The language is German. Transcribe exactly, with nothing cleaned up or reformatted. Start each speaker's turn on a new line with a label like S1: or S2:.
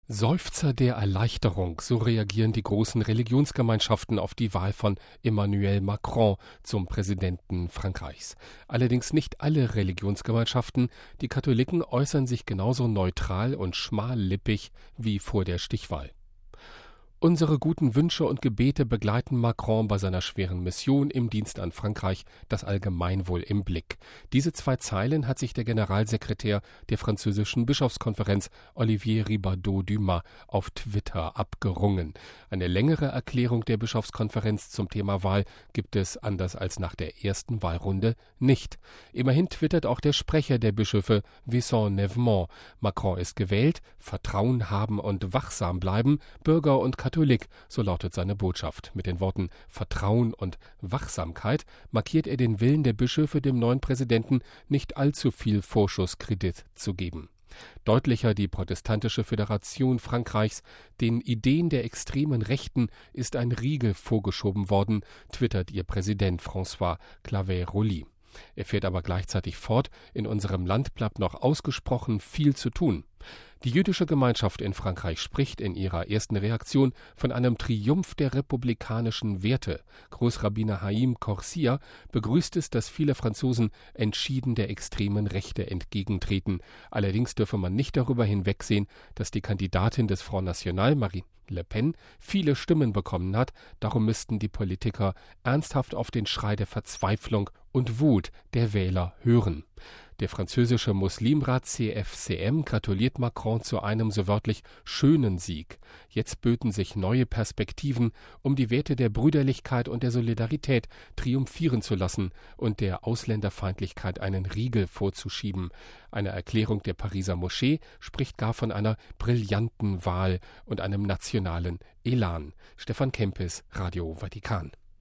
S1: Seufzer der Erleichterung, so reagieren die großen Religionsgemeinschaften auf die Wahl von Emmanuel Macron zum Präsidenten Frankreichs. Allerdings nicht alle Religionsgemeinschaften, die Katholiken äußern sich genauso neutral und schmallippig wie vor der Stichwahl. Unsere guten Wünsche und Gebete begleiten Macron bei seiner schweren Mission im Dienst an Frankreich, das Allgemeinwohl im Blick. Diese zwei Zeilen hat sich der Generalsekretär der französischen Bischofskonferenz Olivier Ribaudeau-Dumas auf Twitter abgerungen. Eine längere Erklärung der Bischofskonferenz zum Thema Wahl gibt es, anders als nach der ersten Wahlrunde, nicht. Immerhin twittert auch der Sprecher der Bischöfe, Vincent Neuvemont: Macron ist gewählt, Vertrauen haben und wachsam bleiben, Bürger und Katholik, so lautet seine Botschaft. Mit den Worten Vertrauen und Wachsamkeit markiert er den Willen der Bischöfe, dem neuen Präsidenten nicht allzu viel Vorschusskredit zu geben. Deutlicher die protestantische Föderation Frankreichs: Den Ideen der extremen Rechten ist ein Riegel vorgeschoben worden, twittert ihr Präsident François Claver-Rouly. Er fährt aber gleichzeitig fort: In unserem Land bleibt noch ausgesprochen viel zu tun. Die jüdische Gemeinschaft in Frankreich spricht in ihrer ersten Reaktion von einem Triumph der republikanischen Werte. Großrabbiner Haïm Corsia begrüßt es, dass viele Franzosen entschieden der extremen Rechte entgegentreten. Allerdings dürfe man nicht darüber hinwegsehen, dass die Kandidatin des Front National, Marine Le Pen, viele Stimmen bekommen hat. Darum müssten die Politiker ernsthaft auf den Schrei der Verzweiflung und Wut der Wähler hören. Der französische Muslimrat C F C M gratuliert Macron zu einem so wörtlich schönen Sieg. Jetzt böten sich neue Perspektiven, um die Werte der Brüderlichkeit und der Solidarität triumphieren zu lassen und der Ausländerfeindlichkeit einen Riegel vorzuschieben. Eine Erklärung der Pariser Moschee spricht gar von einer brillanten Wahl und einem nationalen Elan. Stefan Kempis, Radio Vatikan.